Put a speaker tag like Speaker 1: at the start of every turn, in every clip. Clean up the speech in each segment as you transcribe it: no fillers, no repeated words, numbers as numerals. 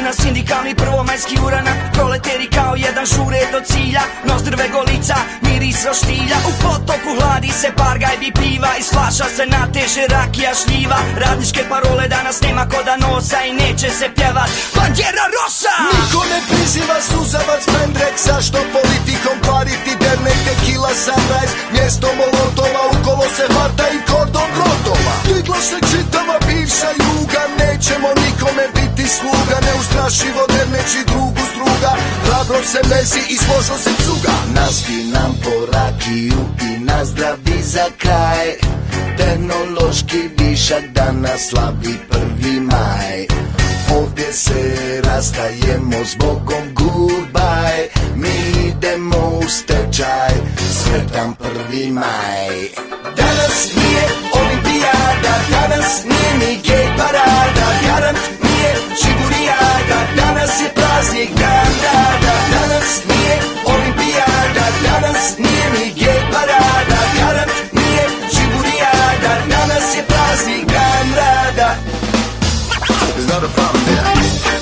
Speaker 1: na sindikalni prvomajski uranak. Proleteri kao jedan žure do cilja, nos drve golica, miris roštilja. U potoku hladi se par gajbi piva, iz flaša se nateže rakija šljiva. Radničke parole danas nema ko da nosa i neće se pjevat Bandera Rosa.
Speaker 2: Niko ne priziva suzavac Pendreksa, što politikom kvariti dernek, tequila, sunrise. Mjesto molotova, ukolo se hvata i kordon grotova. Digla se čitava bivša juga, nećemo nikome biti sluga. Neustrašivo derneći drugu struga, hrabro se mezi i složo se cuga. Naspi nam po rakiju i nazdravi za kraj. Tehnološki višak danas slavi 1. maj. Ovdje se rastajemo s Bogom, goodbye. Mi idemo u stečaj, sretan 1. maj. Danas nije olimpijada, danas nije ni gej parada. Garant nije čiburijada, danas je praznik, dan rada. Danas nije olimpijada, danas nije ni gej parada. Garant nije čiburijada, danas je praznik, dan rada. There's not a problem there.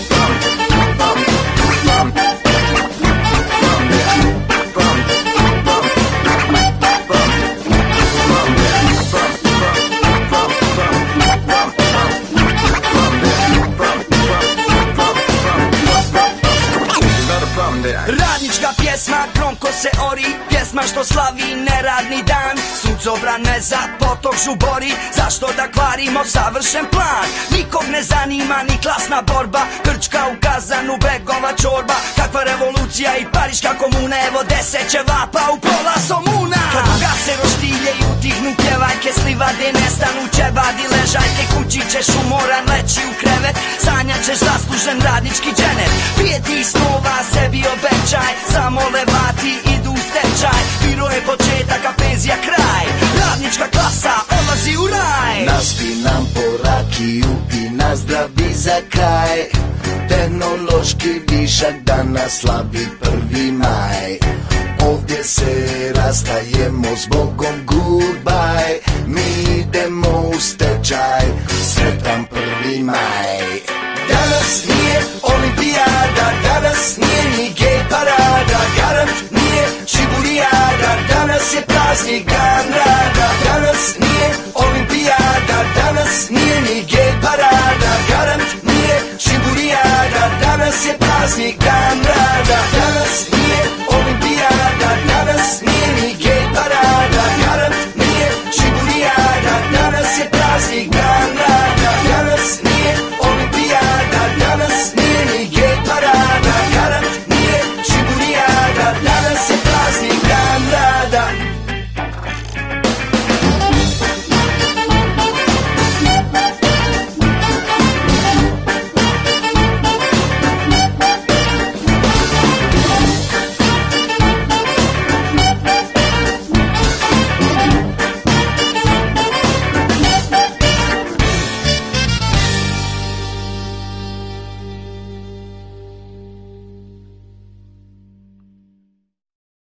Speaker 1: Radnička pjesma, gromko se ori, pjesma što slavi neradni dan. Suncobrane za potok žubori, zašto da kvarimo savršen plan? Nikog ne zanima ni klasna borba, Grčka u Kazanu, begova čorba. Kakva revolucija i Pariška komuna, evo 10 ćevapa u pola somuna. Kad ugase roštilje i utihnu pjevajke, slivade nestanu ćebadi, ležajke, kući ćeš umoran leći u krevet. Sanjat ćeš zaslužen radnički dženet, pijeti snova sebi obećaj, samo levati idu u stečaj. Biro je početak, a penzija kraj, radnička klasa odlazi u raj.
Speaker 2: Naspi nam po rakiju i nazdravi za kraj. Tehnološki višak danas slavi 1. maj. Ovdje se rastajemo s Bogom, goodbye. Mi idemo u stečaj, sretan 1. maj. Danas nije olimpijada, danas nije ni gej parada. Garant nije čiburijada, danas je praznik, dan rada. Danas nije olimpijada, danas nije ni gej parada. Garant nije čiburijada, danas je praznik, dan